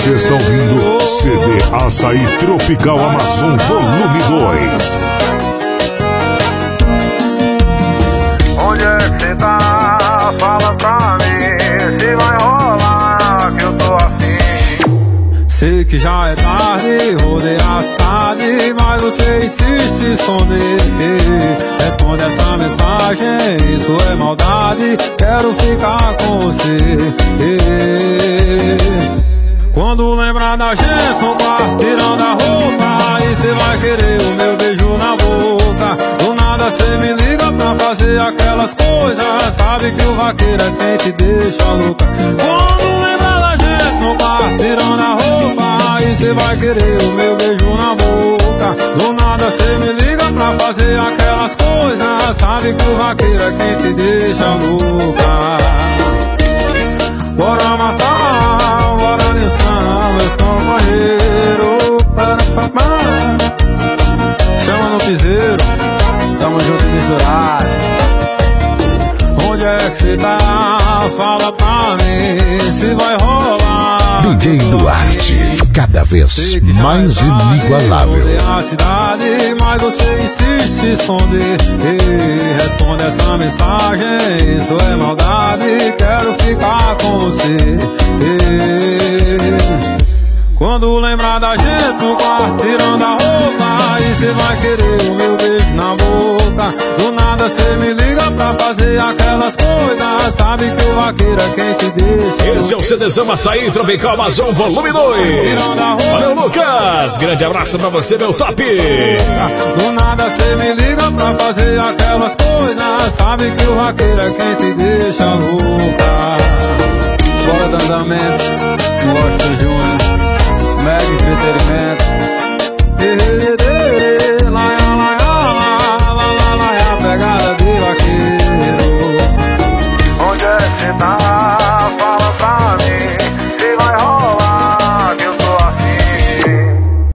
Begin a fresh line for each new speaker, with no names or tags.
Você está ouvindo CD Açaí Tropical Amazon Volume 2.
Onde é que cê tá? Fala pra mim se vai rolar que eu tô afim.
Sei que já é tarde, rodei a cidade, mas você insiste em se esconder. Responde essa mensagem, isso é maldade, quero ficar com você. Quando lembrar da gente no quarto, tirando a roupa, aí cê vai querer o meu beijo na boca. Do nada cê me liga pra fazer aquelas coisas, sabe que o vaqueiro é quem te deixa louca. Quando lembrar da gente no quarto, tirando a roupa, aí cê vai querer o meu beijo na boca. Do nada cê me liga pra fazer aquelas coisas, sabe que o vaqueiro é quem te deixa louca. Bora amassar, bora lição, meus companheiros. Chama no piseiro, tamo junto e misturado. Onde é que cê tá? Fala pra mim se vai rolar.
DJ Duarte, cada vez mais inigualável.
A cidade, mas você insiste em se esconder. Responde essa mensagem, isso é maldade, quero ficar com você. Quando lembrar da gente no quarto, tirando a roupa, aí cê vai querer o meu beijo na boca. Do nada cê me liga pra fazer aquelas coisas, sabe que o vaqueiro é quem te deixa.
Esse é o CDzão Açaí Tropical Amazon Volume 2. Valeu, Lucas, grande abraço pra você, meu top.
Do nada cê me liga pra fazer aquelas coisas, sabe que o vaqueiro é quem te deixa louca. Bora Dandamentos, Washington Júnior, Mega Entretenimento.
Onde é que cê tá?